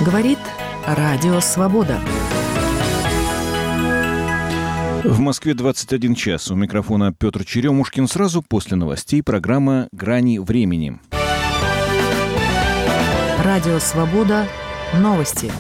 Говорит Радио Свобода. В Москве 21 час. У микрофона Петр Черемушкин. Сразу после новостей программа «Грани времени». Радио Свобода. Новости.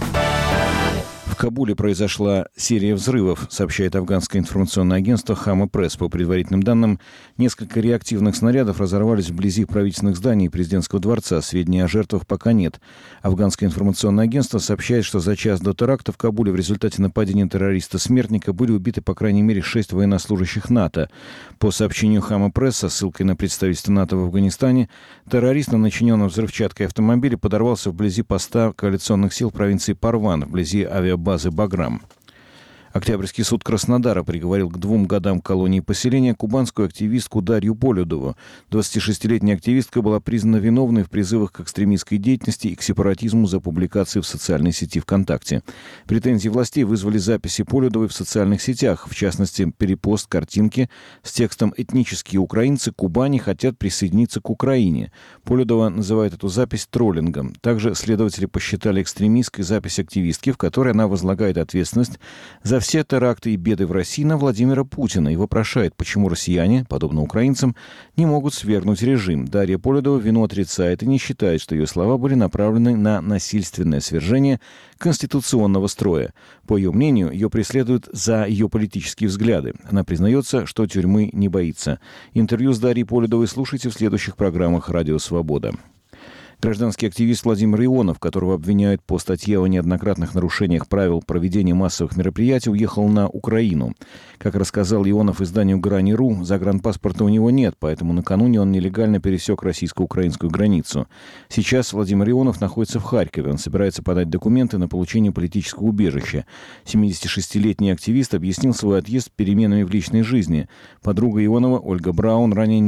В Кабуле произошла серия взрывов, сообщает афганское информационное агентство «Хама Пресс». По предварительным данным, несколько реактивных снарядов разорвались вблизи правительственных зданий и президентского дворца. Сведений о жертвах пока нет. Афганское информационное агентство сообщает, что за час до теракта в Кабуле в результате нападения террориста-смертника были убиты по крайней мере 6 военнослужащих НАТО. По сообщению «Хама Пресс» со ссылкой на представительство НАТО в Афганистане, террорист на начиненном взрывчаткой автомобиле подорвался вблизи поста коалиционных сил провинции Парван, вблизи авиабазы «Баграм». Октябрьский суд Краснодара приговорил к 2 годам колонии поселения кубанскую активистку Дарью Полюдову. 26-летняя активистка была признана виновной в призывах к экстремистской деятельности и к сепаратизму за публикации в социальной сети ВКонтакте. Претензии властей вызвали записи Полюдовой в социальных сетях, в частности, перепост картинки с текстом «Этнические украинцы Кубани хотят присоединиться к Украине». Полюдова называет эту запись троллингом. Также следователи посчитали экстремистской запись активистки, в которой она возлагает ответственность за все теракты и беды в России на Владимира Путина и вопрошает, почему россияне, подобно украинцам, не могут свергнуть режим. Дарья Полюдова вину отрицает и не считает, что ее слова были направлены на насильственное свержение конституционного строя. По ее мнению, ее преследуют за ее политические взгляды. Она признается, что тюрьмы не боится. Интервью с Дарьей Полюдовой слушайте в следующих программах «Радио Свобода». Гражданский активист Владимир Ионов, которого обвиняют по статье о неоднократных нарушениях правил проведения массовых мероприятий, уехал на Украину. Как рассказал Ионов изданию «Грани.ру», загранпаспорта у него нет, поэтому накануне он нелегально пересек российско-украинскую границу. Сейчас Владимир Ионов находится в Харькове. Он собирается подать документы на получение политического убежища. 76-летний активист объяснил свой отъезд переменами в личной жизни. Подруга Ионова, Ольга Браун, ранее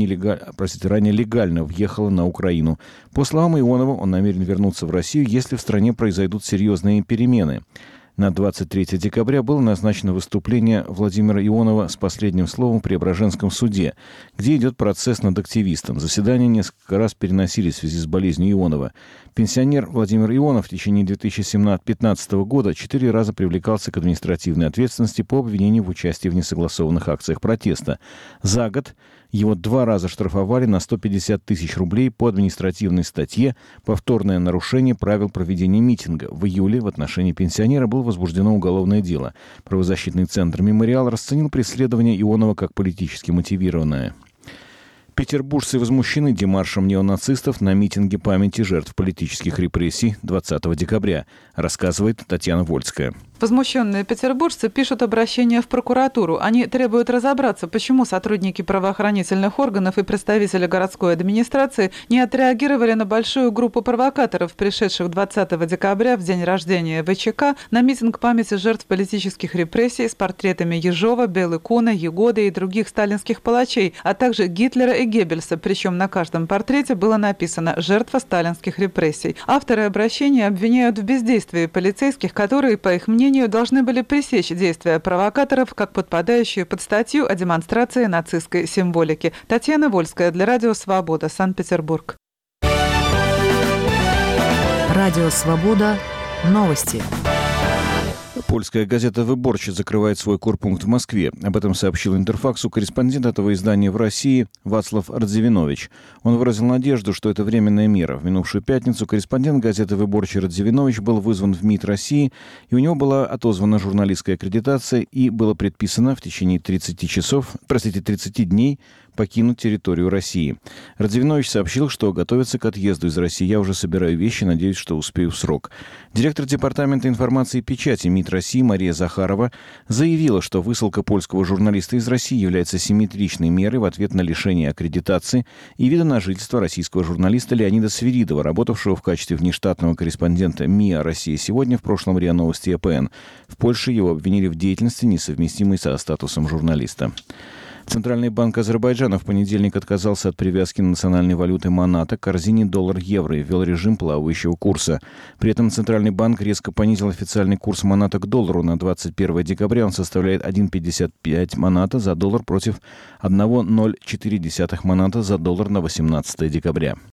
легально въехала на Украину. По словам Ионова, он намерен вернуться в Россию, если в стране произойдут серьезные перемены. На 23 декабря было назначено выступление Владимира Ионова с последним словом в Преображенском суде, где идет процесс над активистом. Заседания несколько раз переносились в связи с болезнью Ионова. Пенсионер Владимир Ионов в течение 2015 года 4 раза привлекался к административной ответственности по обвинению в участии в несогласованных акциях протеста. За год его 2 раза штрафовали на 150 тысяч рублей по административной статье «Повторное нарушение правил проведения митинга». В июле в отношении пенсионера было возбуждено уголовное дело. Правозащитный центр «Мемориал» расценил преследование Ионова как политически мотивированное. Петербуржцы возмущены демаршем неонацистов на митинге памяти жертв политических репрессий 20 декабря, рассказывает Татьяна Вольская. Возмущенные петербуржцы пишут обращение в прокуратуру. Они требуют разобраться, почему сотрудники правоохранительных органов и представители городской администрации не отреагировали на большую группу провокаторов, пришедших 20 декабря в день рождения ВЧК на митинг памяти жертв политических репрессий с портретами Ежова, Белыкуна, Егоды и других сталинских палачей, а также Гитлера и Геббельса. Причем на каждом портрете было написано «Жертва сталинских репрессий». Авторы обращения обвиняют в бездействии полицейских, которые, по их мнению, должны были пресечь действия провокаторов, как подпадающие под статью о демонстрации нацистской символики. Татьяна Вольская для Радио Свобода, Санкт-Петербург. Радио Свобода. Новости. Польская газета «Выборче» закрывает свой корпункт в Москве. Об этом сообщил Интерфаксу корреспондент этого издания в России Вацлав Радзивинович. Он выразил надежду, что это временная мера. В минувшую пятницу корреспондент газеты «Выборче» Радзивинович был вызван в МИД России, и у него была отозвана журналистская аккредитация, и было предписано в течение 30 дней покинуть территорию России. Радзивинович сообщил, что готовится к отъезду из России. «Я уже собираю вещи, надеюсь, что успею в срок». Директор Департамента информации и печати МИД России Мария Захарова заявила, что высылка польского журналиста из России является симметричной мерой в ответ на лишение аккредитации и вида на жительство российского журналиста Леонида Свиридова, работавшего в качестве внештатного корреспондента МИА «Россия сегодня», в прошлом РИА Новости ЭПН. В Польше его обвинили в деятельности, несовместимой со статусом журналиста. Центральный банк Азербайджана в понедельник отказался от привязки национальной валюты маната к корзине доллар-евро и ввел режим плавающего курса. При этом Центральный банк резко понизил официальный курс маната к доллару. На 21 декабря он составляет 1,55 маната за доллар против 1,04 маната за доллар на 18 декабря.